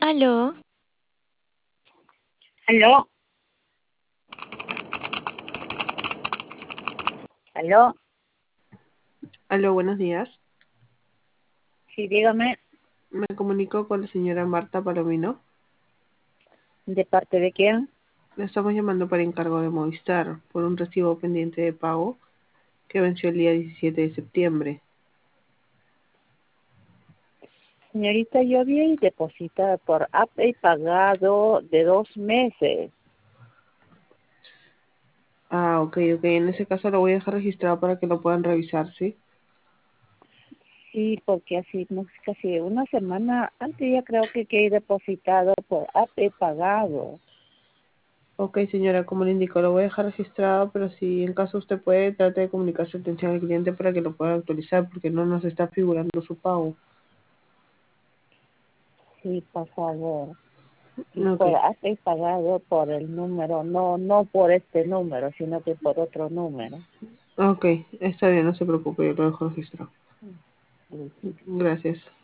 Aló, ¿Aló? ¿Aló? Aló, buenos días. Sí, dígame, Me comunico con la señora Marta Palomino. ¿de parte de quién? Le estamos llamando para encargo de Movistar por un recibo pendiente de pago que venció el día 17 de septiembre. Señorita, yo había depositado por app y pagado de 2 meses. Ah, ok. En ese caso lo voy a dejar registrado para que lo puedan revisar, ¿sí? Sí, porque así, no, casi una semana antes ya creo que he depositado por app y pagado. Ok, señora, como le indico, lo voy a dejar registrado, pero si en caso usted puede, trate de comunicarse a atención al cliente para que lo pueda actualizar, porque no nos está figurando su pago. Sí, por favor. Y Ok, por app y pagado por el número, no por este número, sino que por otro número. ok, está bien, no se preocupe, yo lo dejo registrado. Sí. Gracias.